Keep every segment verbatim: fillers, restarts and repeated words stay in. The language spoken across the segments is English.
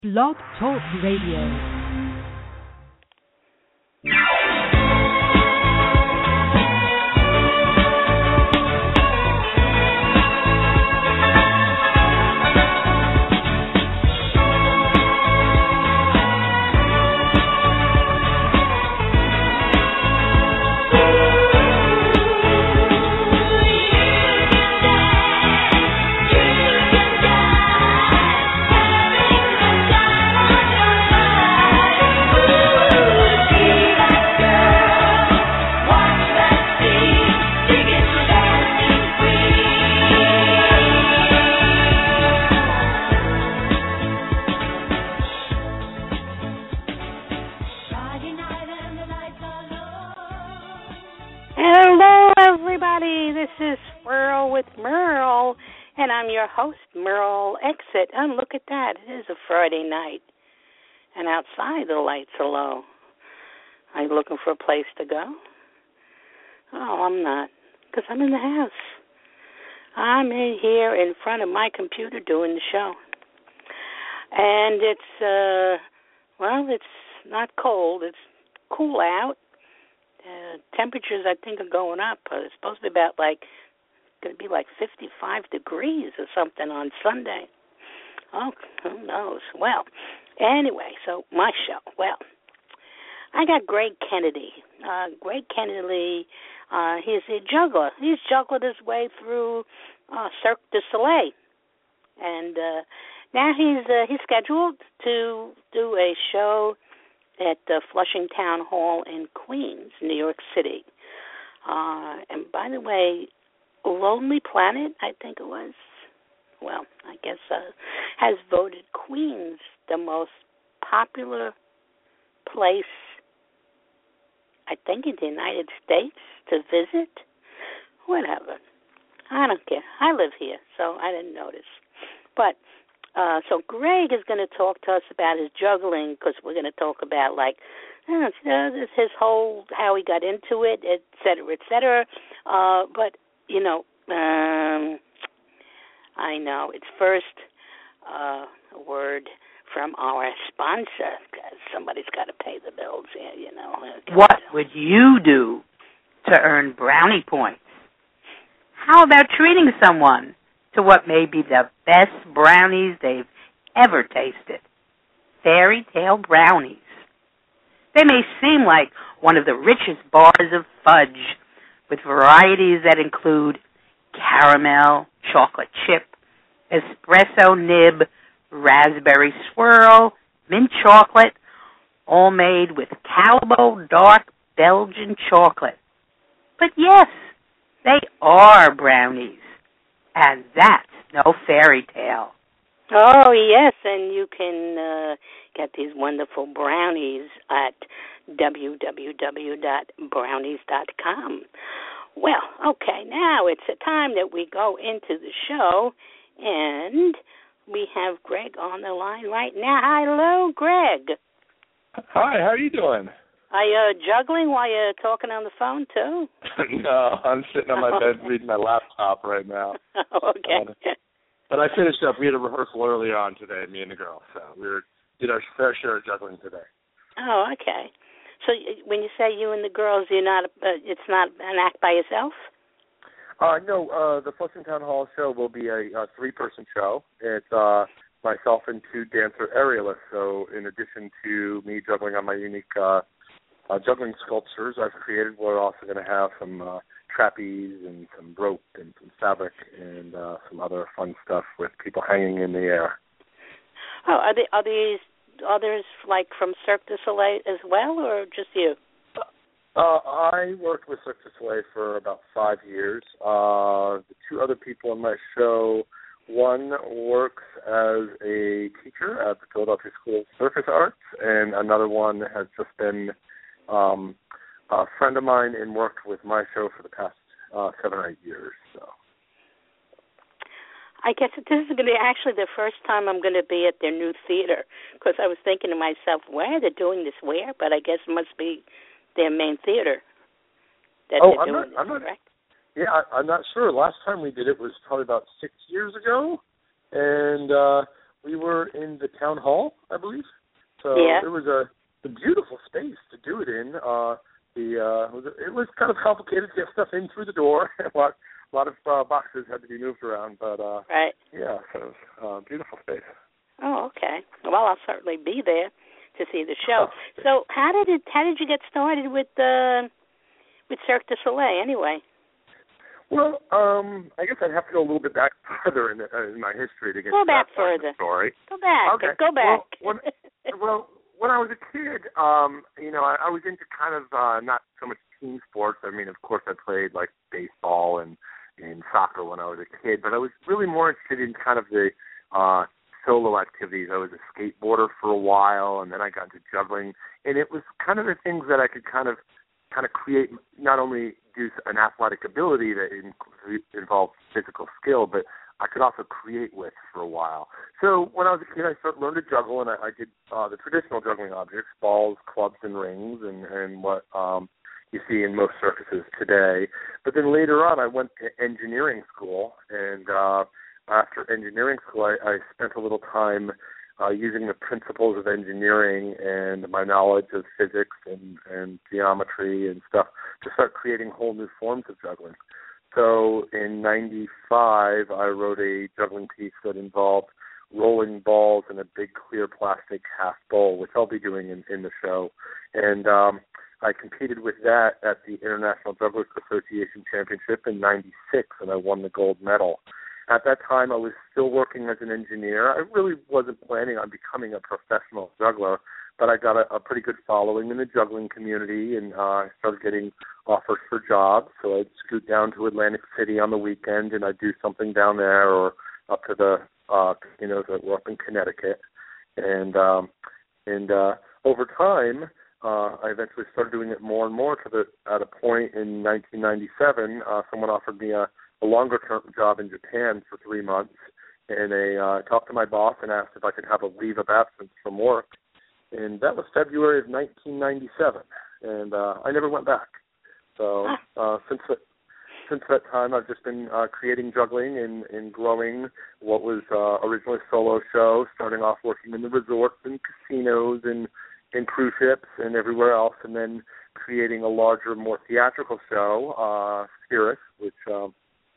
Blog Talk Radio. Host Merle Exit. And look at that. It is a Friday night. And outside the lights are low. Are you looking for a place to go? Oh, I'm not. Because I'm in the house. I'm in here in front of my computer doing the show. And it's, uh, well, it's not cold. It's cool out. Uh, temperatures, I think, are going up. Uh, it's supposed to be about like going to be like fifty-five degrees or something on Sunday. Oh, who knows? Well, anyway, so my show. Well, I got Greg Kennedy. Uh, Greg Kennedy, uh, he's a juggler. He's juggled his way through uh, Cirque du Soleil. And uh, now he's uh, he's scheduled to do a show at the Flushing Town Hall in Queens, New York City. Uh, and by the way, Lonely Planet, I think it was, well, I guess, uh, has voted Queens the most popular place, I think, in the United States to visit. Whatever. I don't care. I live here, so I didn't notice. But, uh, so Greg is going to talk to us about his juggling, because we're going to talk about, like, I don't know, his whole, how he got into it, et cetera, et cetera. Uh, but, you know, um, I know. It's first uh, a word from our sponsor, because somebody's got to pay the bills here, you know. What would you do to earn brownie points? How about treating someone to what may be the best brownies they've ever tasted? Fairy Tale brownies. They may seem like one of the richest bars of fudge, with varieties that include caramel, chocolate chip, espresso nib, raspberry swirl, mint chocolate, all made with Calbo dark Belgian chocolate. But yes, they are brownies, and that's no fairy tale. Oh, yes, and you can uh, get these wonderful brownies at w w w dot brownies dot com. Well, okay, now it's a time that we go into the show, and we have Greg on the line right now. Hello, Greg. Hi, how are you doing? Are you juggling while you're talking on the phone, too? No, I'm sitting on my bed reading my laptop right now. Okay. Uh, but I finished up. We had a rehearsal earlier on today, me and the girl, so we were, did our fair share of juggling today. Oh, okay. So when you say you and the girls, you're not, uh, it's not an act by yourself? Uh, no, uh, the Flushing Town Hall show will be a, a three-person show. It's uh, myself and two dancer aerialists. So in addition to me juggling on my unique uh, uh, juggling sculptures I've created, we're also going to have some uh, trapeze and some rope and some fabric and uh, some other fun stuff with people hanging in the air. Oh, are, they, are these others like from Cirque du Soleil as well, or just you? Uh, I worked with Cirque du Soleil for about five years. Uh, the two other people in my show, one works as a teacher at the Philadelphia School of Circus Arts, and another one has just been um, a friend of mine and worked with my show for the past uh, seven or eight years. So. I guess this is going to be actually the first time I'm going to be at their new theater, because I was thinking to myself, where are they doing this where? But I guess it must be their main theater that oh, they're I'm doing not, I'm this, not, correct? Yeah, I, I'm not sure. Last time we did it was probably about six years ago, and uh, we were in the town hall, I believe. So yeah. it was a, a beautiful space to do it in. Uh, the uh, it, was, it was kind of complicated to get stuff in through the door. a lot, a lot of uh, boxes had to be moved around, but uh, right. yeah, so it was a beautiful space. Oh, okay. Well, I'll certainly be there to see the show. Oh, so, how did it? How did you get started with uh, with Cirque du Soleil, anyway? Well, um, I guess I'd have to go a little bit back further in, the, uh, in my history to get go to back that part further. of the story. Go back. Okay. Go back. Well, when, well, when I was a kid, um, you know, I, I was into kind of uh, not so much team sports. I mean, of course, I played like baseball and, and soccer when I was a kid, but I was really more interested in kind of the uh, solo activities. I was a skateboarder for a while, and then I got into juggling, and it was kind of the things that I could kind of kind of create, not only do an athletic ability that in, involves physical skill, but I could also create with for a while. So when I was a kid, I started learning to juggle, and I, I did uh, the traditional juggling objects, balls, clubs, and rings, and, and what um, you see in most circuses today. But then later on, I went to engineering school, and uh, after engineering school, I, I spent a little time Uh, using the principles of engineering and my knowledge of physics and, and geometry and stuff to start creating whole new forms of juggling. So in ninety-five, I wrote a juggling piece that involved rolling balls in a big clear plastic half bowl, which I'll be doing in, in the show. And um, I competed with that at the International Jugglers Association Championship in ninety-six, and I won the gold medal. At that time, I was still working as an engineer. I really wasn't planning on becoming a professional juggler, but I got a, a pretty good following in the juggling community, and uh, I started getting offers for jobs. So I'd scoot down to Atlantic City on the weekend, and I'd do something down there or up to the uh, casinos that were up in Connecticut. And um, and uh, over time, uh, I eventually started doing it more and more. To the at a point in nineteen ninety-seven, uh, someone offered me a a longer-term job in Japan for three months, and I uh, talked to my boss and asked if I could have a leave of absence from work, and that was February of nineteen ninety-seven, and uh, I never went back. So uh, since that, since that time, I've just been uh, creating juggling and, and growing what was uh, originally a solo show, starting off working in the resorts and casinos and, and cruise ships and everywhere else, and then creating a larger, more theatrical show, uh, Spirit, which um,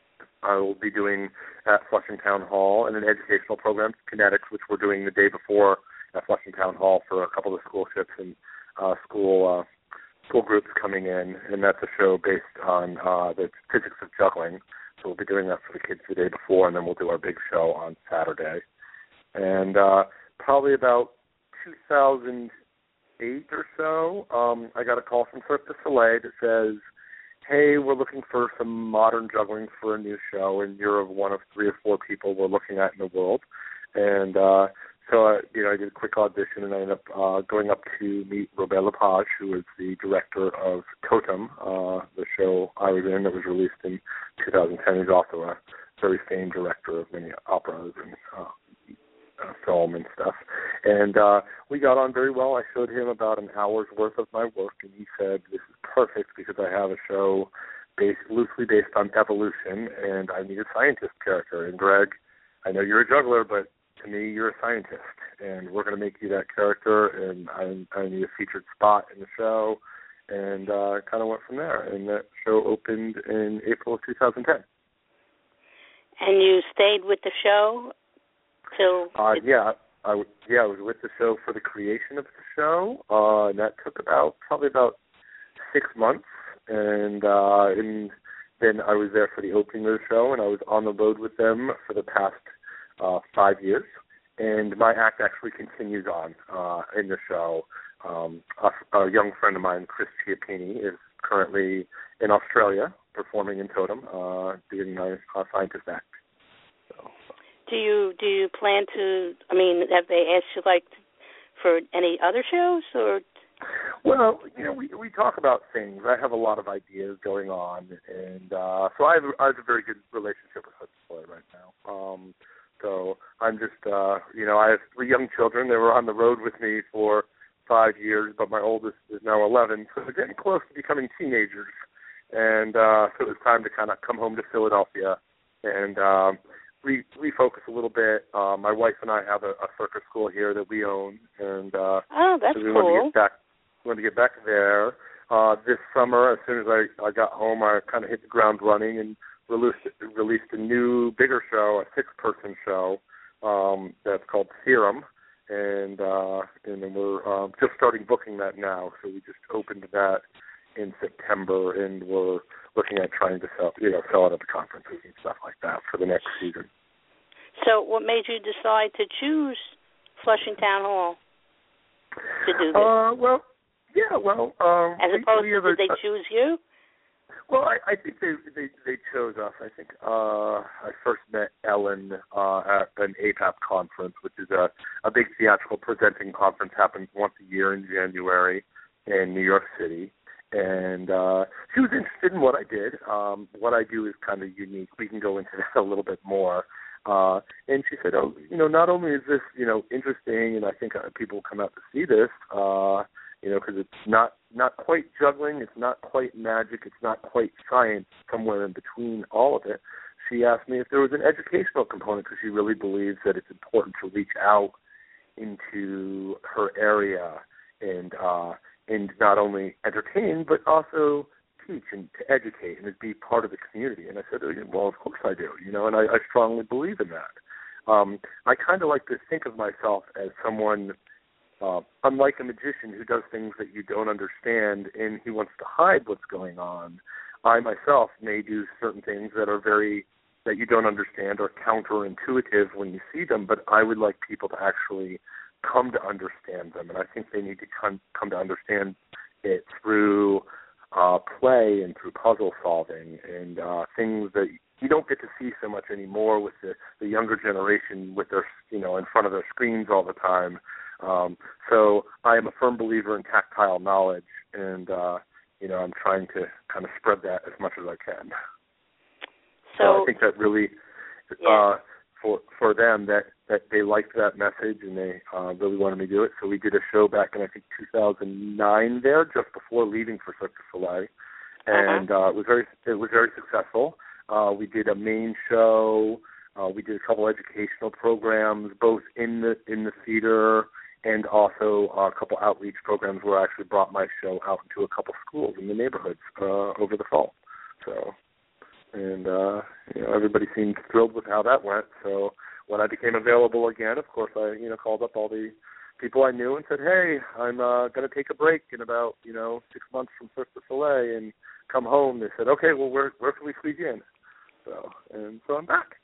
I will be doing at Flushing Town Hall, and an educational program, Kinetics, which we're doing the day before at Flushing Town Hall for a couple of school ships and uh, school uh, school groups coming in, and that's a show based on uh, the physics of juggling. So we'll be doing that for the kids the day before, and then we'll do our big show on Saturday. And uh, probably about two thousand eight or so, um, I got a call from Cirque du Soleil that says, hey, we're looking for some modern juggling for a new show, and you're one of three or four people we're looking at in the world. And uh, so, I, you know, I did a quick audition, and I ended up uh, going up to meet Robert Lepage, who is the director of Totem, uh, the show I was in that was released in two thousand ten. He's also a very famed director of many operas and uh, uh, film and stuff. And uh, we got on very well. I showed him about an hour's worth of my work, and he said, this is perfect because I have a show based loosely based on evolution, and I need a scientist character. And Greg, I know you're a juggler, but to me, you're a scientist, and we're going to make you that character, and I, I need a featured spot in the show, and uh, kind of went from there. And that show opened in April of two thousand ten. And you stayed with the show till? Uh, yeah, I yeah I was with the show for the creation of the show, uh, and that took about probably about six months, and uh, and then I was there for the opening of the show, and I was on the road with them for the past uh, five years, and my act actually continues on uh, in the show. Um, a, a young friend of mine, Chris Chiappini, is currently in Australia performing in Totem, uh, doing my uh, scientist act. So. Do you do you plan to? I mean, have they asked you like for any other shows or? Well, you know, we we talk about things. I have a lot of ideas going on, and uh, so I have, I have a very good relationship with Hudson right now. Um, so I'm just, uh, you know, I have three young children. They were on the road with me for five years, but my oldest is now eleven, so they're getting close to becoming teenagers. And uh, so it was time to kind of come home to Philadelphia and um, re- refocus a little bit. Uh, my wife and I have a, a circus school here that we own, and uh, oh, that's so we cool. wanted to get back. Wanted to get back there uh, this summer. As soon as I, I got home, I kind of hit the ground running and released released a new, bigger show, a six-person show um, that's called Theorem, and uh, and then we're um, just starting booking that now. So we just opened that in September, and we're looking at trying to sell, you know, sell it at the conferences and stuff like that for the next season. So, what made you decide to choose Flushing Town Hall to do this? Uh, well, yeah, well, um, as opposed we, we to did they a, choose you? Well, I, I think they, they they chose us. I think uh, I first met Ellen uh, at an A P A P conference, which is a, a big theatrical presenting conference, happens once a year in January in New York City. And uh, she was interested in what I did. Um, what I do is kind of unique. We can go into that a little bit more. Uh, and she said, oh, you know, not only is this, you know, interesting, and I think uh, people will come out to see this, uh, you know, because it's not, not quite juggling, it's not quite magic, it's not quite science, somewhere in between all of it. She asked me if there was an educational component, because she really believes that it's important to reach out into her area and uh, and not only entertain, but also teach and to educate and to be part of the community. And I said, well, of course I do, you know, and I, I strongly believe in that. Um, I kind of like to think of myself as someone, uh, unlike a magician who does things that you don't understand and he wants to hide what's going on. I myself may do certain things that are very, that you don't understand or counterintuitive when you see them, but I would like people to actually come to understand them, and I think they need to come, come to understand it through uh, play and through puzzle solving and uh, things that you don't get to see so much anymore with the, the younger generation with their, you know, in front of their screens all the time. Um, so I am a firm believer in tactile knowledge, and uh, you know, I'm trying to kind of spread that as much as I can. So, so I think that really, yeah. uh, for for them, that, that they liked that message and they uh, really wanted me to do it. So we did a show back in, I think, two thousand nine there, just before leaving for Cirque du Soleil. And uh-huh. uh, it was very it was very successful. Uh, we did a main show. Uh, we did a couple educational programs, both in the in the theater and also uh, a couple outreach programs where I actually brought my show out into a couple schools in the neighborhoods uh, over the fall. So, and uh, you know, everybody seemed thrilled with how that went. So when I became available again, of course, I you know called up all the people I knew and said, "Hey, I'm uh, going to take a break in about you know six months from Cirque du Soleil and come home." They said, "Okay, well, where where can we squeeze you in?" So and so I'm back.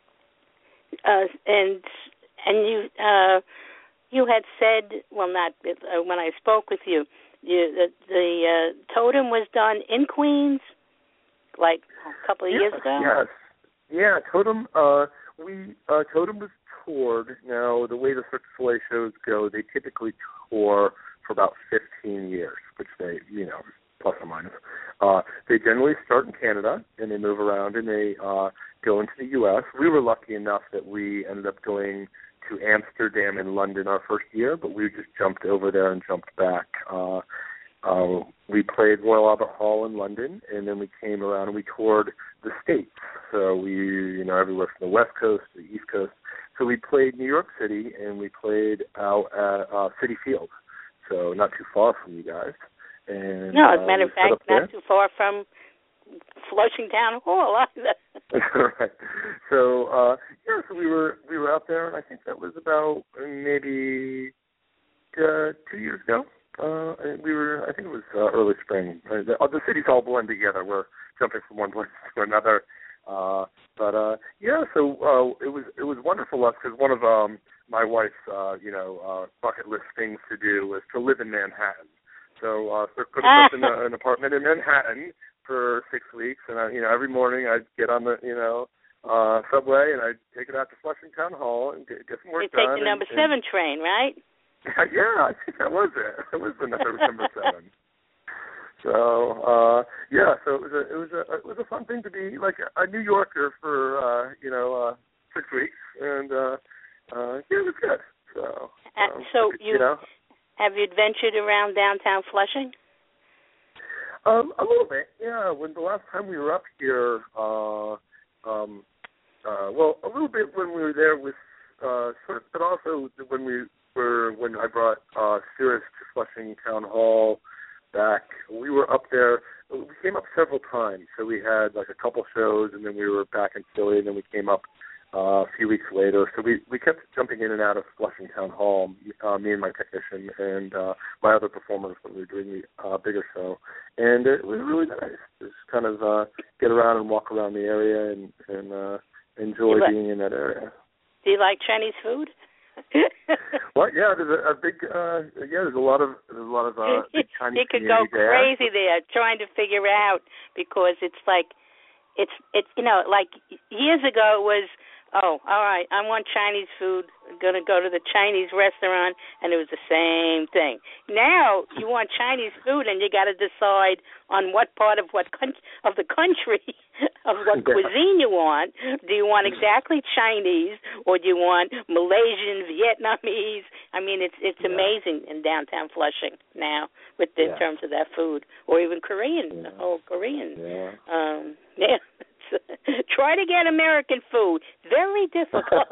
Uh, and and you uh, you had said, well, not uh, when I spoke with you, you the, the uh, totem was done in Queens, like a couple of yes, years ago. Yes, yeah, Totem. Uh, we uh, Totem was toured. Now the way the Cirque du Soleil shows go, they typically tour for about fifteen years, which they you know plus or minus. Uh, they generally start in Canada and they move around and they uh, go into the U S We were lucky enough that we ended up going to Amsterdam and London our first year, but we just jumped over there and jumped back. Uh, uh, we played Royal Albert Hall in London, and then we came around and we toured the States. So we, you know, everywhere from the West Coast to the East Coast. So we played New York City, and we played out at uh, Citi Field, so not too far from you guys. And, no, as a uh, matter of fact, not there. too far from Flushing Town Hall either. Right. So uh, yeah, so we were we were out there, and I think that was about maybe uh, two years ago. Uh, and we were, I think it was uh, early spring. Uh, the, uh, the cities all blend together. We're jumping from one place to another. Uh, but uh, yeah, so uh, it was it was wonderful because one of um, my wife's uh, you know uh, bucket list things to do was to live in Manhattan. So uh, so put us up in a, an apartment in Manhattan for six weeks, and I, you know every morning I'd get on the you know uh, subway and I'd take it out to Flushing Town Hall and get, get some work you done. You take done the number and, seven and, train, right? Yeah, I think that was it. It was the number, number seven. So uh, yeah, so it was a it was a it was a fun thing to be like a, a New Yorker for uh, you know uh, six weeks, and uh, uh, yeah, it was good. So um, so you. you know. Have you adventured around downtown Flushing? Um, a little bit, yeah. When the last time we were up here, uh, um, Uh, well, a little bit when we were there with, uh, sort of, but also when we were when I brought uh, Cirrus to Flushing Town Hall back. We were up there. We came up several times. So we had like a couple shows, and then we were back in Philly, and then we came up uh, a few weeks later. So we, we kept jumping in and out of Flushing Town Hall, uh, me and my technician, and uh, my other performers when we were doing the uh, bigger show. And it was really nice. Just kind of uh, get around and walk around the area and, and uh, enjoy like, being in that area. Do you like Chinese food? Well, yeah, there's a, a big, uh, yeah, there's a lot of, there's a lot of uh, big Chinese you could go there. crazy there trying to figure out because it's like, it's, it's you know, like years ago it was, oh, all right, I want Chinese food. I'm going to go to the Chinese restaurant, and it was the same thing. Now you want Chinese food, and you got to decide on what part of what con- of the country of what cuisine you want. Do you want exactly Chinese, or do you want Malaysian, Vietnamese? I mean, it's it's yeah. amazing in downtown Flushing now with the, yeah. in terms of that food, or even Korean, yeah. the whole Korean. Yeah. Um, yeah. Try to get American food. Very difficult.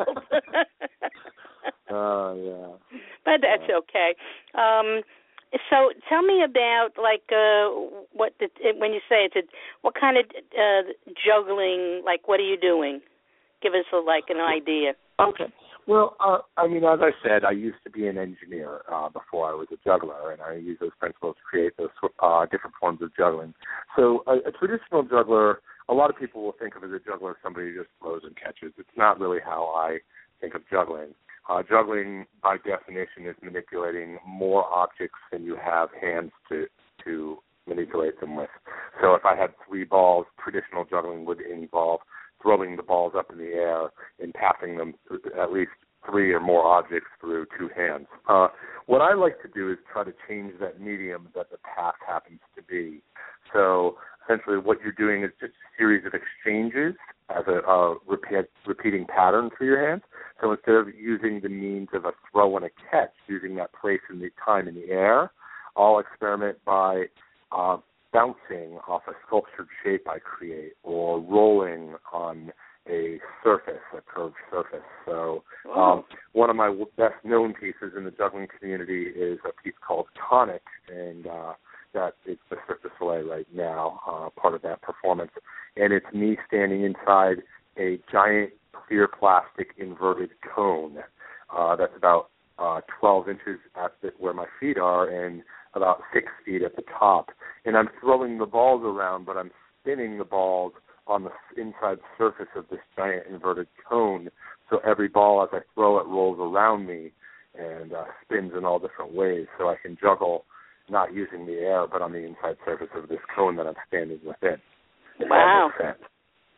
Oh, uh, yeah. But that's yeah. okay. Um, so tell me about, like, uh, what the, when you say it's a, what kind of uh, juggling, like, what are you doing? Give us, a, like, an idea. Okay. Well, uh, I mean, as I said, I used to be an engineer uh, before I was a juggler, and I use those principles to create those uh, different forms of juggling. So a, a traditional juggler, a lot of people will think of as a juggler somebody who just throws and catches. It's not really how I think of juggling. Uh, juggling, by definition, is manipulating more objects than you have hands to to manipulate them with. So if I had three balls, traditional juggling would involve throwing the balls up in the air and passing them at least three or more objects through two hands. Uh, what I like to do is try to change that medium that the pass happens to be. So essentially what you're doing is just a series of exchanges as a uh, repeat, repeating pattern for your hands. So instead of using the means of a throw and a catch, using that place and the time in the air, I'll experiment by uh, bouncing off a sculptured shape I create or rolling on a surface, a curved surface. So um, one of my best-known pieces in the juggling community is a piece called Tonic, and uh, that is the Cirque du Soleil right now, uh, part of that performance. And it's me standing inside a giant clear plastic inverted cone uh, that's about uh, twelve inches at the, where my feet are and about six feet at the top. And I'm throwing the balls around, but I'm spinning the balls on the inside surface of this giant inverted cone. So every ball, as I throw it, rolls around me and uh, spins in all different ways. So I can juggle not using the air, but on the inside surface of this cone that I'm standing within. Wow. That makes sense.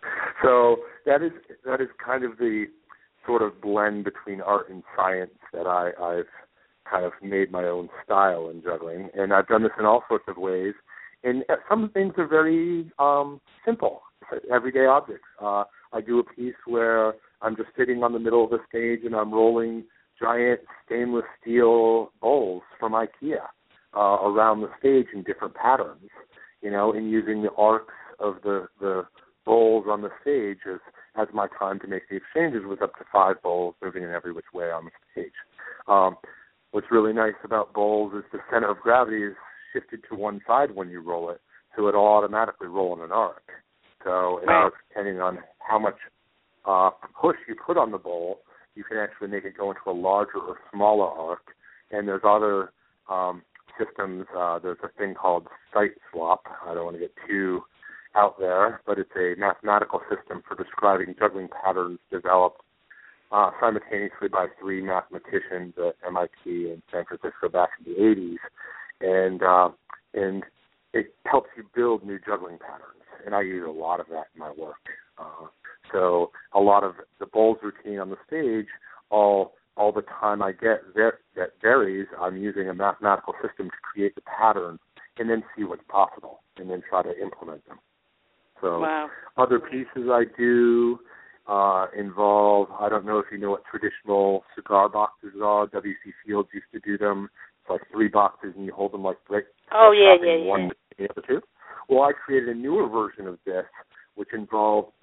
So that is that is kind of the sort of blend between art and science that I, I've kind of made my own style in juggling. And I've done this in all sorts of ways. And some things are very um, simple, everyday objects. Uh, I do a piece where I'm just sitting on the middle of the stage and I'm rolling giant stainless steel bowls from IKEA uh, around the stage in different patterns, you know, and using the arcs of the, the bowls on the stage as, as my time to make the exchanges with up to five bowls moving in every which way on the stage. Um, what's really nice about bowls is the center of gravity is shifted to one side when you roll it, so it'll automatically roll in an arc. So right. uh, depending on how much uh, push you put on the bowl, you can actually make it go into a larger or smaller arc. And there's other um, systems. Uh, there's a thing called sight swap. I don't want to get too out there, but it's a mathematical system for describing juggling patterns developed uh, simultaneously by three mathematicians at M I T and San Francisco back in the eighties. And uh, and it helps you build new juggling patterns, and I use a lot of that in my work. Uh, so a lot of the bowls routine on the stage, all all the time I get ver- that varies, I'm using a mathematical system to create the pattern and then see what's possible and then try to implement them. So wow. Other pieces I do uh, involve, I don't know if you know what traditional cigar boxes are. W C Fields used to do them. Like three boxes, and you hold them like brick. Oh, yeah, yeah, one yeah. One the other two. Well, I created a newer version of this, which involved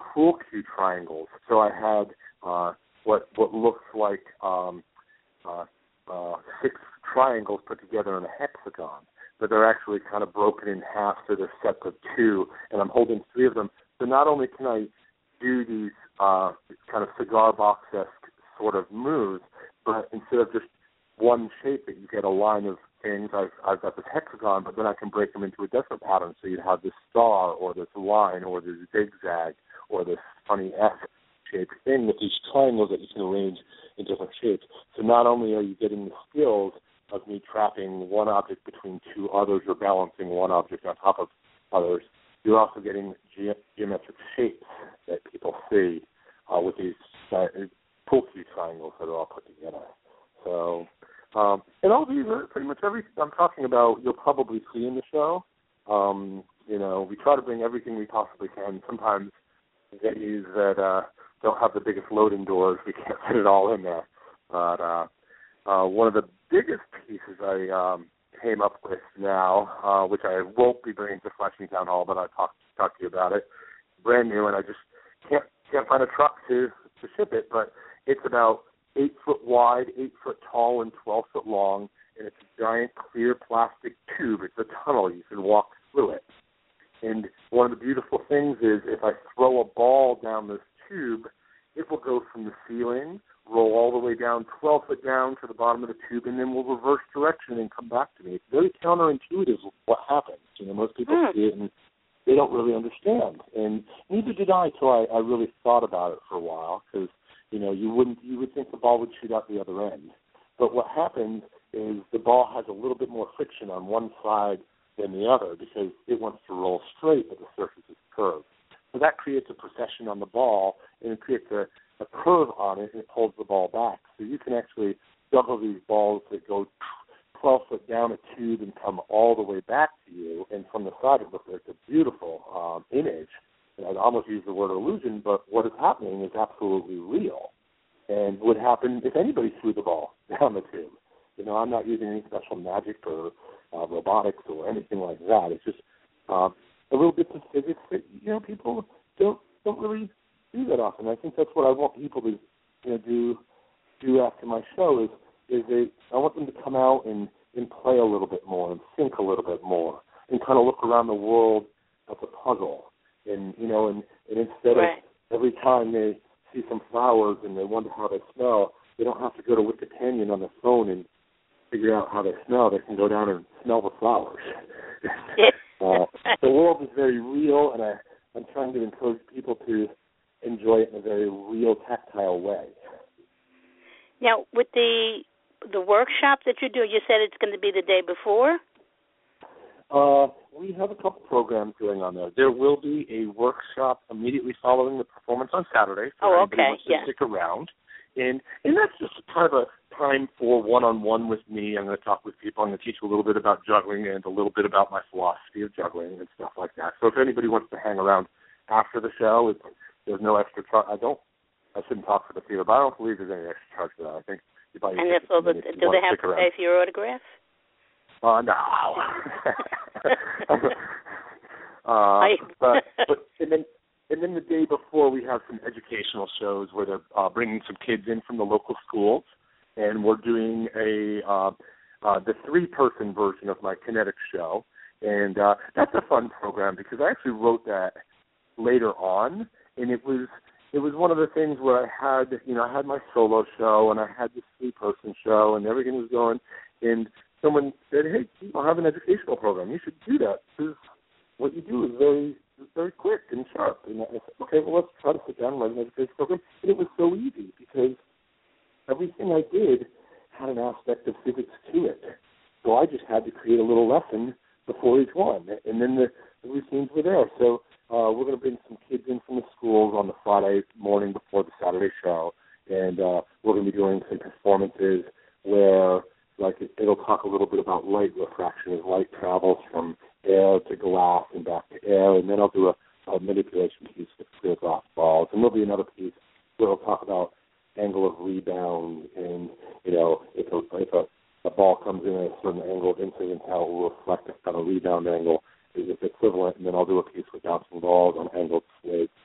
pool cue triangles. So I had uh, what what looks like um, uh, uh, six triangles put together in a hexagon, but they're actually kind of broken in half, so they're sets of two, and I'm holding three of them. So not only can I do these uh, kind of cigar box-esque sort of moves, but instead of just one shape that you get a line of things, I've, I've got this hexagon, but then I can break them into a different pattern. So you'd have this star or this line or this zigzag or this funny F-shaped thing with these triangles that you can arrange in different shapes. So not only are you getting the skills of me trapping one object between two others or balancing one object on top of others, you're also getting ge- geometric shapes that people see uh, with these uh, pool cue triangles that are all put together. So, um, and all these are pretty much everything I'm talking about you'll probably see in the show. Um, you know, we try to bring everything we possibly can. Sometimes venues that uh, don't have the biggest loading doors, we can't fit it all in there. But uh, uh, one of the biggest pieces I um, came up with now, uh, which I won't be bringing to Flushing Town Hall, but I'll talk, talk to you about it, brand new, and I just can't can't find a truck to, to ship it, but it's about eight foot wide, eight foot tall, and twelve foot long, and it's a giant clear plastic tube. It's a tunnel. You can walk through it. And one of the beautiful things is if I throw a ball down this tube, it will go from the ceiling, roll all the way down, twelve foot down to the bottom of the tube, and then will reverse direction and come back to me. It's very counterintuitive what happens. You know, most people mm. see it and they don't really understand. And neither did I until I, I really thought about it for a while, because you know, you wouldn't you would think the ball would shoot out the other end. But what happens is the ball has a little bit more friction on one side than the other because it wants to roll straight, but the surface is curved. So that creates a precession on the ball, and it creates a, a curve on it, and it pulls the ball back. So you can actually juggle these balls that go twelve foot down a tube and come all the way back to you, and from the side it looks like a beautiful um, image. And I'd almost use the word illusion, but what is happening is absolutely real and would happen if anybody threw the ball down the tube. You know, I'm not using any special magic or uh, robotics or anything like that. It's just uh, a little bit of physics that, you know, people don't don't really do that often. I think that's what I want people to, you know, do do after my show is is they I want them to come out and, and play a little bit more and think a little bit more and kind of look around the world as a puzzle. And, you know, and, and instead right. of every time they see some flowers and they wonder how they smell, they don't have to go to Wikipedia on the phone and figure out how they smell. They can go down and smell the flowers. uh, the world is very real, and I, I'm trying to encourage people to enjoy it in a very real, tactile way. Now, with the the workshop that you do, you said it's going to be the day before? Uh, we have a couple programs going on there. There will be a workshop immediately following the performance on Saturday. So oh, okay. Wants to yeah. stick around. And and that's just kind of a time for one-on-one with me. I'm going to talk with people. I'm going to teach a little bit about juggling and a little bit about my philosophy of juggling and stuff like that. So if anybody wants to hang around after the show, it's, there's no extra charge. I don't. I shouldn't talk for the theater, but I don't believe there's any extra charge for that. I think you buy your and if, well, the, do they have to around. pay for your autograph? Uh, no. uh, but, but and then and then the day before we have some educational shows where they're uh, bringing some kids in from the local schools, and we're doing a uh, uh, the three-person version of my kinetic show, and uh, that's a fun program because I actually wrote that later on, and it was it was one of the things where I had you know I had my solo show and I had this three-person show and everything was going, and someone said, hey, I'll have an educational program. You should do that because what you do is very very quick and sharp. And I said, okay, well, let's try to sit down and write an education program. And it was so easy because everything I did had an aspect of physics to it. So I just had to create a little lesson before each one. And then the, the routines were there. So uh, we're going to bring some kids in from the schools on the Friday morning before the Saturday show. And uh, we're going to be doing some performances where like it, it'll talk a little bit about light refraction as light travels from air to glass and back to air, and then I'll do a, a manipulation piece with clear glass balls, and there'll be another piece where I'll talk about angle of rebound, and you know if a, if a, a ball comes in at a certain angle of incidence, how it will reflect on a rebound angle is its equivalent, and then I'll do a piece with bouncing balls on angled sligs,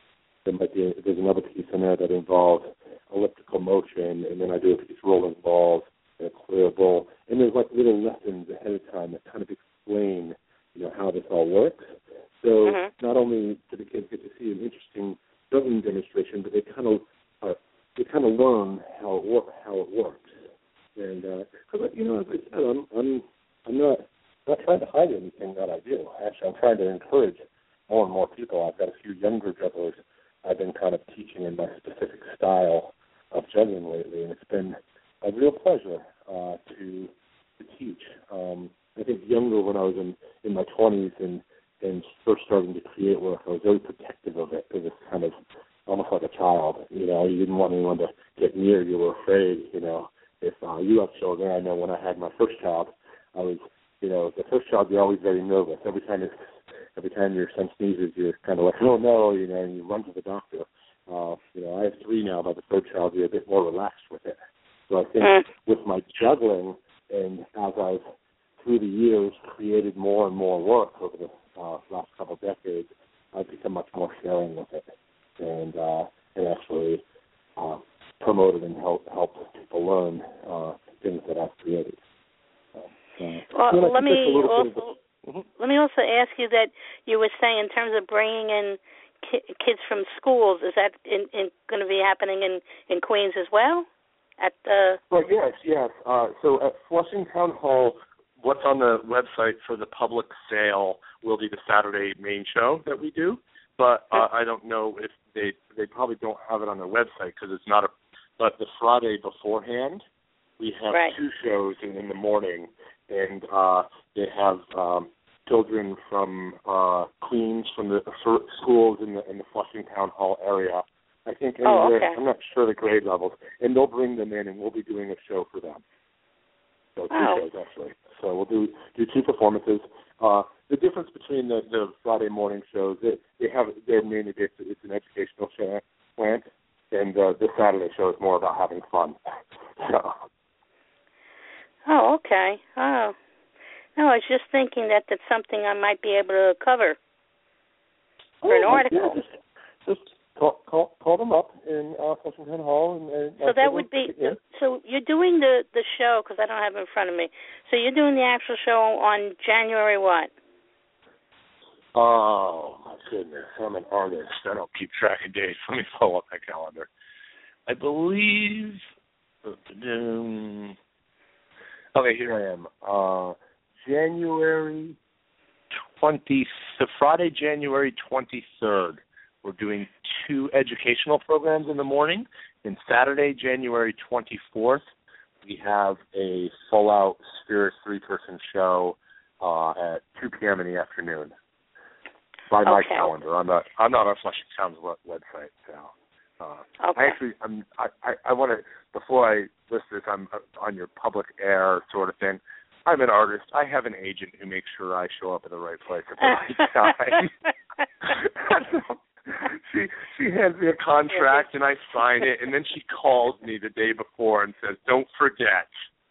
there might be there's another piece in there that involves elliptical motion, and then I do a piece rolling balls and a clear bowl. And there's like little lessons ahead of time that kind of explain, you know, how this all works. So mm-hmm. not only do the kids get to see an interesting juggling demonstration, but they kind of uh, they kind of learn how it work how it works. And because uh, you know, as I said, I'm I'm I'm not not trying to hide anything that I do. Actually, I'm trying to encourage more and more people. I've got a few younger jugglers I've been kind of teaching in my specific style of juggling lately, and it's been a real pleasure uh, to to teach. Um, I think younger, when I was in, in my twenties and, and first starting to create work, I was very protective of it because it's kind of almost like a child. You know, you didn't want anyone to get near. You were afraid. You know, if uh, you have children, I know when I had my first child, I was, you know, the first child you're always very nervous. Every time it's every time your son sneezes, you're kind of like, oh no, you know, and you run to the doctor. Uh, you know, I have three now. By the third child, you're a bit more relaxed with it. So I think mm. with my juggling, and as I've, through the years, created more and more work over the uh, last couple of decades, I've become much more sharing with it, and uh, and actually uh, promoted and helped helped people learn uh, things that I've created. Uh, well, let me also mm-hmm. let me also ask you that you were saying in terms of bringing in ki- kids from schools, is that in, in going to be happening in, in Queens as well? At the well, yes, yes. Uh, so at Flushing Town Hall, what's on the website for the public sale will be the Saturday main show that we do, but uh, I don't know if they they probably don't have it on their website because it's not a. But the Friday beforehand, we have right. two shows in, in the morning, and uh, they have um, children from uh, Queens, from the schools in the in the Flushing Town Hall area. I think anywhere, oh, okay. I'm not sure the grade levels, and they'll bring them in, and we'll be doing a show for them. So two oh. shows actually. So we'll do do two performances. Uh, the difference between the, the Friday morning shows, they, they have they're mainly based, it's an educational show, slant, and uh, the Saturday show is more about having fun. So. Oh, okay. Oh, no, I was just thinking that that's something I might be able to cover for oh, an article. Yeah, just, just Call, call, call them up in uh, Flushing Town Hall. And, and so that would be, yeah. so you're doing the, the show, because I don't have it in front of me. So you're doing the actual show on January what? Oh, my goodness. I'm an artist. I don't keep track of dates. Let me pull up my calendar. I believe, um, okay, here I am. Uh, January twentieth, so Friday, January twenty-third. We're doing two educational programs in the morning. And Saturday, January twenty-fourth, we have a full-out Spheres three-person show uh, at two p.m. in the afternoon. By my okay. calendar, I'm not. I'm not on Flushing Town's website. So uh, okay. I actually, I'm. I, I, I want to before I list this, I'm on your public air sort of thing. I'm an artist. I have an agent who makes sure I show up at the right place at the right time. She she hands me a contract and I sign it, and then she calls me the day before and says, "Don't forget."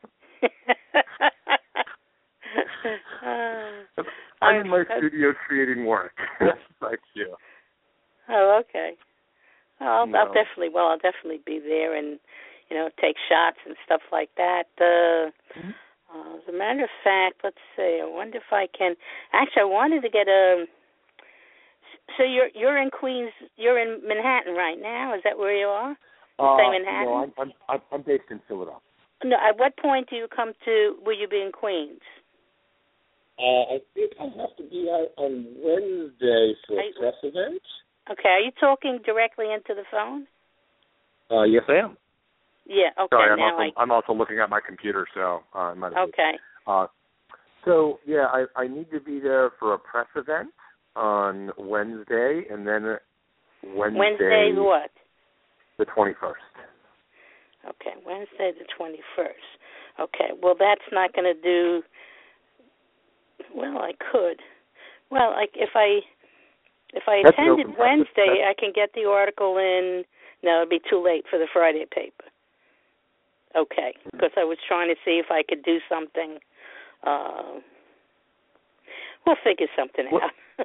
uh, I'm in my studio creating work. Thank you. Oh, okay. Well, I'll, no. I'll definitely. Well, I'll definitely be there and you know take shots and stuff like that. Uh, mm-hmm. uh, as a matter of fact, let's see. I wonder if I can. Actually, I wanted to get a. So you're you're in Queens, you're in Manhattan right now. Is that where you are? You uh, say Manhattan? No, I'm, I'm I'm based in Philadelphia. No. At what point do you come to? Will you be in Queens? Uh, I think I have to be out on Wednesday for a press event. Okay. Are you talking directly into the phone? Uh, yes, I am. Yeah. Okay. Sorry, I'm now also I... I'm also looking at my computer, so uh, I might have. Okay. Uh, so yeah, I I need to be there for a press event on Wednesday, and then Wednesday. Wednesday what? The twenty-first. Okay, Wednesday the twenty-first. Okay, well that's not going to do. Well, I could. Well, like if I if I That's attended no, Wednesday, I can get the article in. No, it'd be too late for the Friday paper. Okay, because I was trying to see if I could do something. Uh, we'll figure something what, out.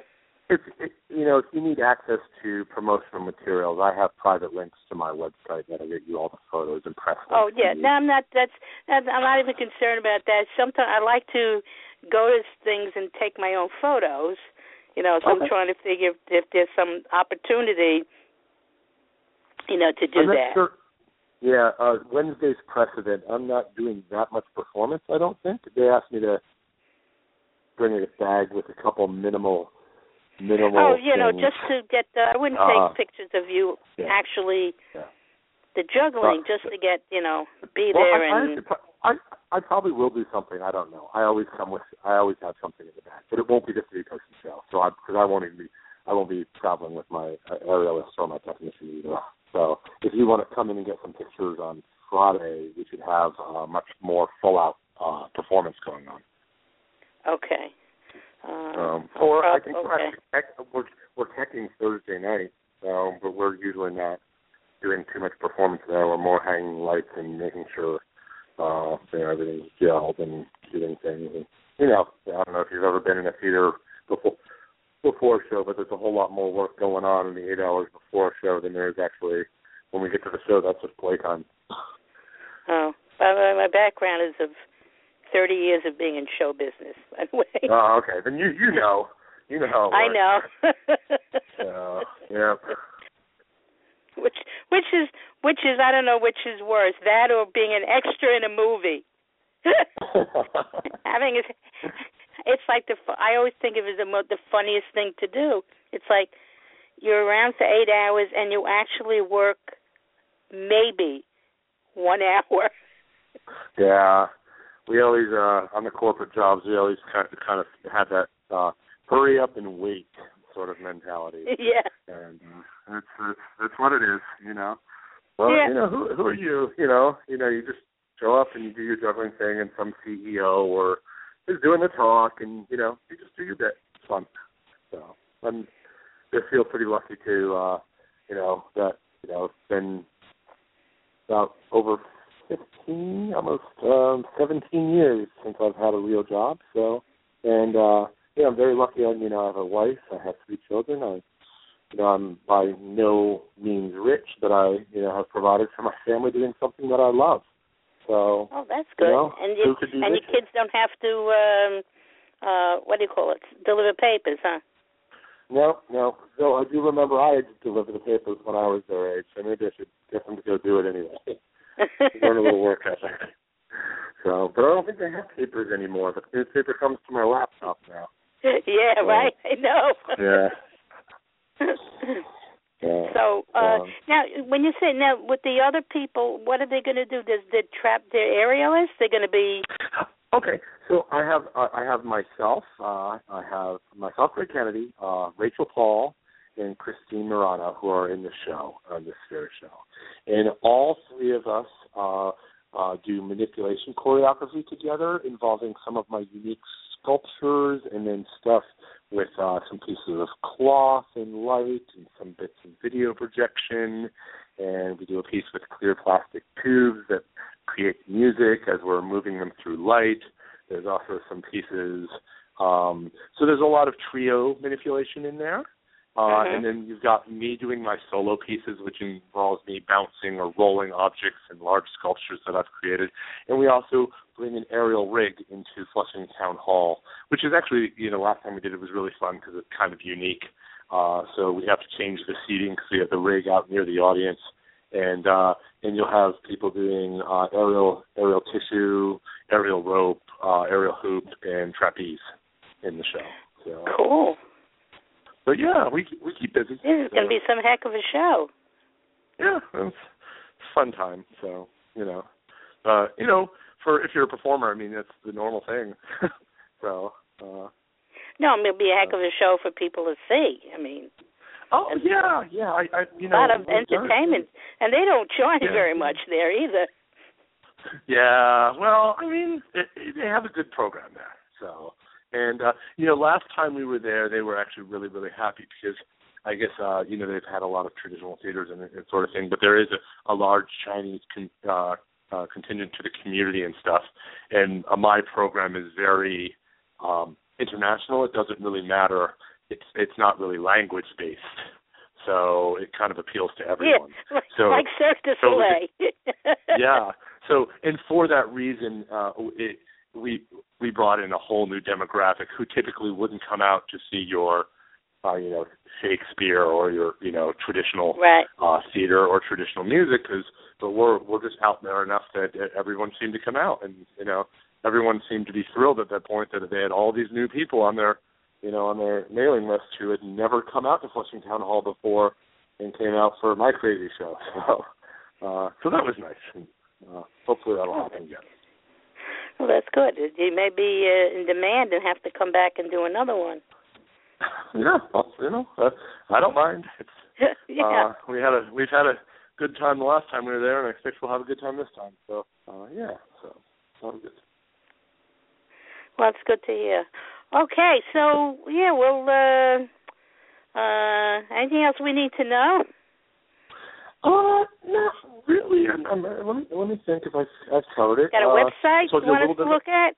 If, if you know, if you need access to promotional materials, I have private links to my website that'll get you all the photos and press links. Oh yeah, no, I'm not. That's, that's I'm not even concerned about that. Sometimes I like to go to things and take my own photos. You know, so okay. I'm trying to figure if, if there's some opportunity, you know, to do I'm not that. Sure. Yeah, uh, Wednesday's press event, I'm not doing that much performance, I don't think. They asked me to bring a bag with a couple minimal, minimal Oh, you things. know, just to get the, I wouldn't uh, take pictures of you yeah. actually, yeah. the juggling, uh, just to get, you know, be well, there I, and... I, I, I probably will do something, I don't know. I always come with, I always have something in the bag, but it won't be the three-person show, so I, because I won't even be, I won't be traveling with my uh, aerialist or my technician either. So if you want to come in and get some pictures on Friday, we should have uh, much more full-out uh, performance going on. Okay. Uh, um, or prob- I think okay. we're, actually, we're we're teching Thursday night, um, but we're usually not doing too much performance there. We're more hanging lights and making sure uh, you know, everything's gelled and shooting things. And, you know, I don't know if you've ever been in a theater before. before a show, but there's a whole lot more work going on in the eight hours before a show than there is actually when we get to the show. That's just playtime. Oh, well, my background is of thirty years of being in show business, by the way. Oh, okay. Then you you know. You know how it I works. know. uh, yeah. Which which is which is I don't know which is worse, that or being an extra in a movie. Having a, it's like the I always think of it as the, the funniest thing to do. It's like you're around for eight hours and you actually work maybe one hour. Yeah, we always uh, on the corporate jobs we always kind of, kind of have that uh, hurry up and wait sort of mentality. Yeah, and uh, that's, that's that's what it is, you know. Well, yeah. you know, who who are you? You know, you know, you just show up and you do your juggling thing, and some C E O or is doing the talk, and you know, you just do your bit. It's fun. So I'm I feel pretty lucky to, uh, you know, that you know it's been about over fifteen, almost um, seventeen years since I've had a real job. So, and uh, yeah, I'm very lucky. On you know, I have a wife. I have three children. I, you know, I'm by no means rich, but I, you know, have provided for my family doing something that I love. So, oh, that's good. You know, and you, and your kids don't have to, um, uh, what do you call it, deliver papers, huh? No, no. So I do remember I had to deliver the papers when I was their age, so maybe I should get them to go do it anyway. Learn a little work ethic. So, but I don't think they have papers anymore. The newspaper comes to my laptop now. Yeah, so, right. I know. Yeah. Yeah. So uh, um, now, when you say now with the other people, what are they going to do? Does they trap their aerialists? They're going to be okay. So I have uh, I have myself. Uh, I have myself, Greg Kennedy, uh, Rachel Paul, and Christine Murano, who are in the show, on this Sphere show, and all three of us uh, uh, do manipulation choreography together, involving some of my unique sculptures, and then stuff with uh, some pieces of cloth and light and some bits of video projection. And we do a piece with clear plastic tubes that create music as we're moving them through light. There's also some pieces. Um, so there's a lot of trio manipulation in there. Uh, mm-hmm. And then you've got me doing my solo pieces, which involves me bouncing or rolling objects and large sculptures that I've created. And we also bring an aerial rig into Flushing Town Hall, which is actually, you know, last time we did it was really fun because it's kind of unique. Uh, so we have to change the seating because we have the rig out near the audience. And uh, and you'll have people doing uh, aerial aerial tissue, aerial rope, uh, aerial hoop, and trapeze in the show. So, cool. But yeah, we we keep busy. This is going to be some heck of a show. Yeah, it's a fun time. So you know, uh, you know, for if you're a performer, I mean, that's the normal thing. so. Uh, no, I mean, it'll be a heck of a show for people to see. I mean. Oh yeah, yeah. I, I you a know, lot of entertainment, and they don't charge yeah. very much there either. Yeah, well, I mean, it, it, they have a good program there. So, and uh, you know, last time we were there, they were actually really, really happy because I guess uh, you know they've had a lot of traditional theaters and that sort of thing, but there is a, a large Chinese con, uh, uh, contingent to the community and stuff, and uh, my program is very um, international. It doesn't really matter it's it's not really language based, so it kind of appeals to everyone. Yeah, like, so, like Cirque du Soleil. So yeah. So, and for that reason, uh, it, we we brought in a whole new demographic who typically wouldn't come out to see your, uh, you know, Shakespeare or your, you know, traditional right. uh, theater or traditional music, because but we're we're just out there enough that everyone seemed to come out, and you know, everyone seemed to be thrilled at that point that they had all these new people on their, you know, on their mailing list who had never come out to Flushing Town Hall before and came out for my crazy show. So, uh, so that was nice. And, uh, hopefully that'll happen again. Well, that's good. You may be uh, in demand and have to come back and do another one. Yeah, well, you know, uh, I don't mind. It's, yeah. uh, we had a we've had a good time the last time we were there, and I expect we'll have a good time this time. So, uh, yeah, so sounds good. Well, it's good to hear. Okay, so yeah, well, uh, uh, anything else we need to know? Uh, not really. I'm, I'm, let me let me think if I I've covered it. Got a uh, website you want us to look at?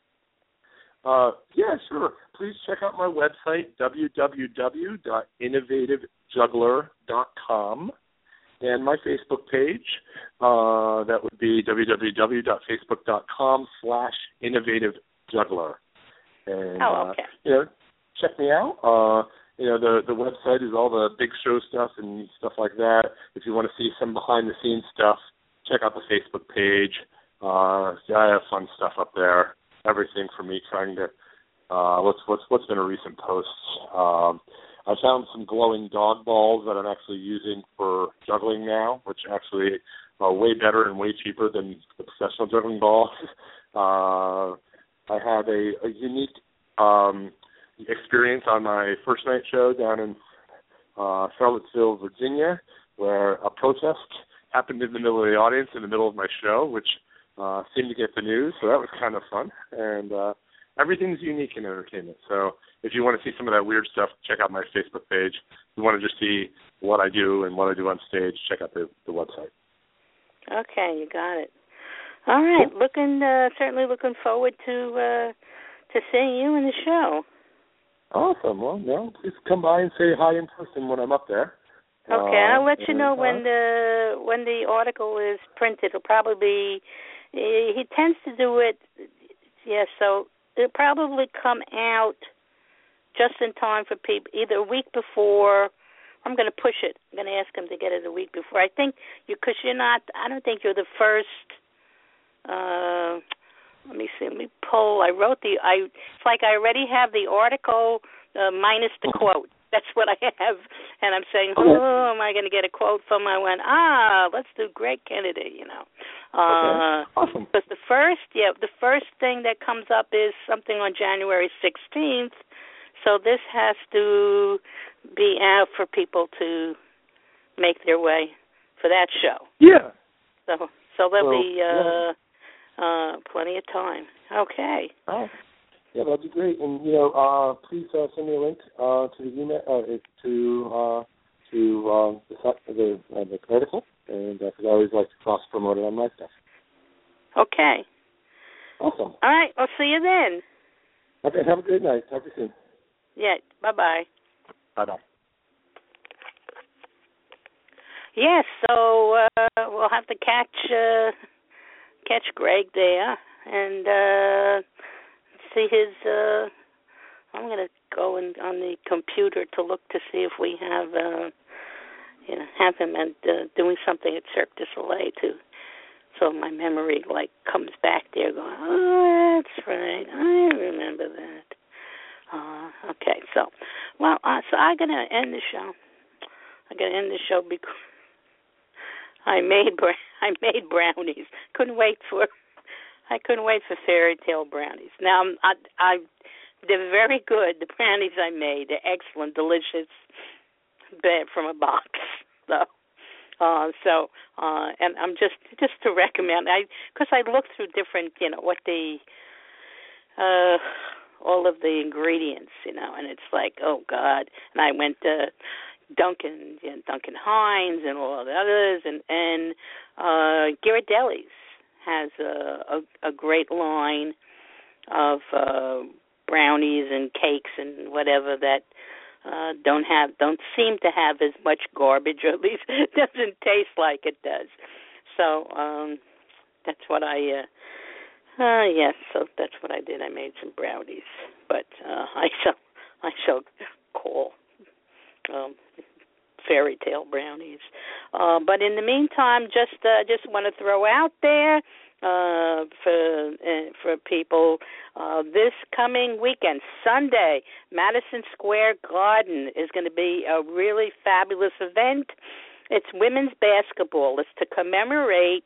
Uh, yeah, sure. Please check out my website, w w w dot innovative juggler dot com, and my Facebook page. Uh, that would be w w w dot facebook dot com slash innovative juggler. And, oh, okay. Uh, you know, check me out. Uh, you know, the the website is all the big show stuff and stuff like that. If you want to see some behind-the-scenes stuff, check out the Facebook page. Uh, I have fun stuff up there. Everything from me trying to, uh, what's what's what's been a recent post. Um, I found some glowing dog balls that I'm actually using for juggling now, which actually are way better and way cheaper than the professional juggling balls. Uh, I had a, a unique um, experience on my first night show down in uh, Charlottesville, Virginia, where a protest happened in the middle of the audience in the middle of my show, which uh, seemed to get the news, so that was kind of fun. And uh, everything's unique in entertainment. So if you want to see some of that weird stuff, check out my Facebook page. If you want to just see what I do and what I do on stage, check out the, the website. Okay, you got it. All right, cool. looking uh, certainly looking forward to uh, to seeing you in the show. Awesome. Well, no, please come by and say hi in person when I'm up there. Okay, uh, I'll let you know uh, when the when the article is printed. It'll probably be. He tends to do it. Yeah, so it'll probably come out just in time for people, either a week before. I'm going to push it. I'm going to ask him to get it a week before. I think you, because you're not. I don't think you're the first. Uh, let me see. Let me pull. I wrote the. I. It's like I already have the article uh, minus the quote. That's what I have, and I'm saying, okay. oh, am I going to get a quote from? I went, ah, let's do Greg Kennedy. You know. Uh, okay. Awesome. But the first, yeah, the first thing that comes up is something on January sixteenth. So this has to be out for people to make their way for that show. Yeah. So so there'll well, be uh, yeah. uh, plenty of time. Okay. Oh, yeah, that'd be great. And you know, uh, please uh, send me a link uh, to the email uh, to uh, to uh, the the, uh, the article, and because uh, I always like to cross promote it on my stuff. Okay. Awesome. All right. I'll see you then. Okay. Have a great night. Talk to you soon. Yeah. Bye-bye. Bye-bye. Yes, yeah, so uh, we'll have to catch uh, catch Greg there and uh, see his. Uh, I'm going to go in, on the computer to look to see if we have, uh, you know, have him and uh, doing something at Cirque du Soleil too. So my memory like comes back there, going, oh, that's right, I remember that. Uh, okay, so, well, uh, so I'm going to end the show. I'm going to end the show because I made I made brownies. Couldn't wait for I couldn't wait for fairy tale brownies. Now I, I they're very good. The brownies I made, they're excellent, delicious, bed from a box. So, uh, so uh, and I'm just just to recommend. I because I looked through different, you know, what the uh, all of the ingredients, you know, and it's like, oh God. And I went to Duncan, you know, Duncan Hines and all the others, and and uh, Ghirardelli's has a, a, a great line of uh, brownies and cakes and whatever that uh, don't have don't seem to have as much garbage, or at least it doesn't taste like it does. So um, that's what I. Uh, uh, yes, so that's what I did. I made some brownies, but uh, I shall I shall call. Um, fairy tale brownies. Uh, but in the meantime, just uh, just want to throw out there uh, for uh, for people uh, this coming weekend, Sunday, Madison Square Garden is going to be a really fabulous event. It's women's basketball. It's to commemorate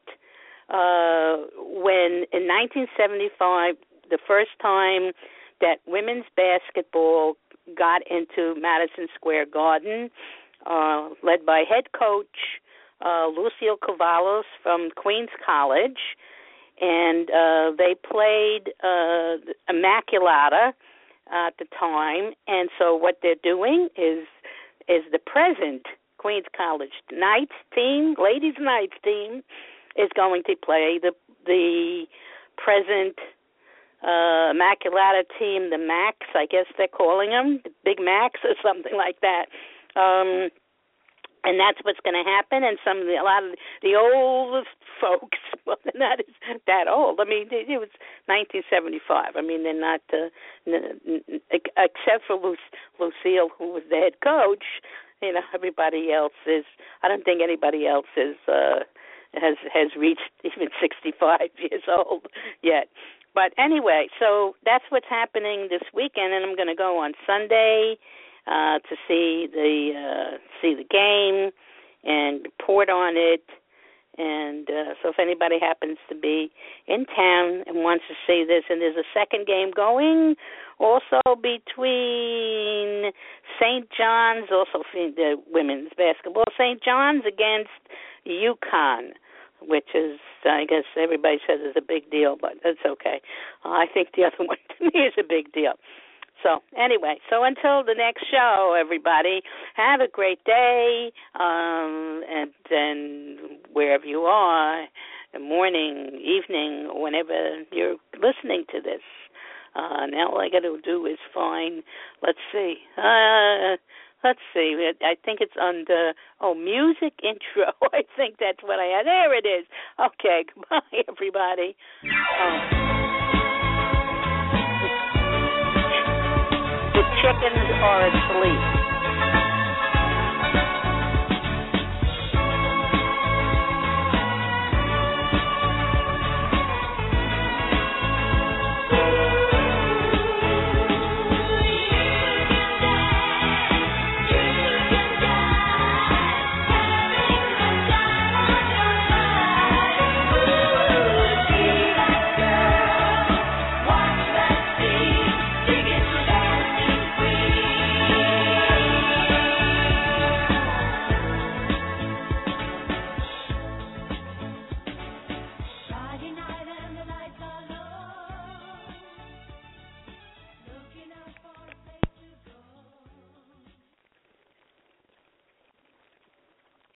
uh, when in nineteen seventy-five, the first time that women's basketball got into Madison Square Garden. Uh, led by head coach uh, Lucille Cavalos from Queens College, and uh, they played uh, Immaculata uh, at the time. And so what they're doing is is the present Queens College Knights team, ladies Knights team, is going to play the the present uh, Immaculata team, the Macs, I guess they're calling them, the Big Macs or something like that. Um, and that's what's going to happen. And some of the, a lot of the oldest folks, well, they're not that old. I mean, it was nineteen seventy-five. I mean, they're not, uh, n- n- except for Lu- Lucille, who was the head coach. You know, everybody else is. I don't think anybody else is uh, has has reached even sixty-five years old yet. But anyway, so that's what's happening this weekend, and I'm going to go on Sunday. Uh, to see the uh, see the game and report on it, and uh, so if anybody happens to be in town and wants to see this, and there's a second game going, also between Saint John's, also the women's basketball, Saint John's against UConn, which is, I guess everybody says is a big deal, but that's okay. Uh, I think the other one to me is a big deal. So anyway, so until the next show, everybody, have a great day, um, and then wherever you are, morning, evening, whenever you're listening to this. Uh, now all I got to do is find, let's see, uh, let's see, I think it's under, oh, music intro. I think that's what I had. There it is. Okay, goodbye, everybody. Um, Chickens are asleep.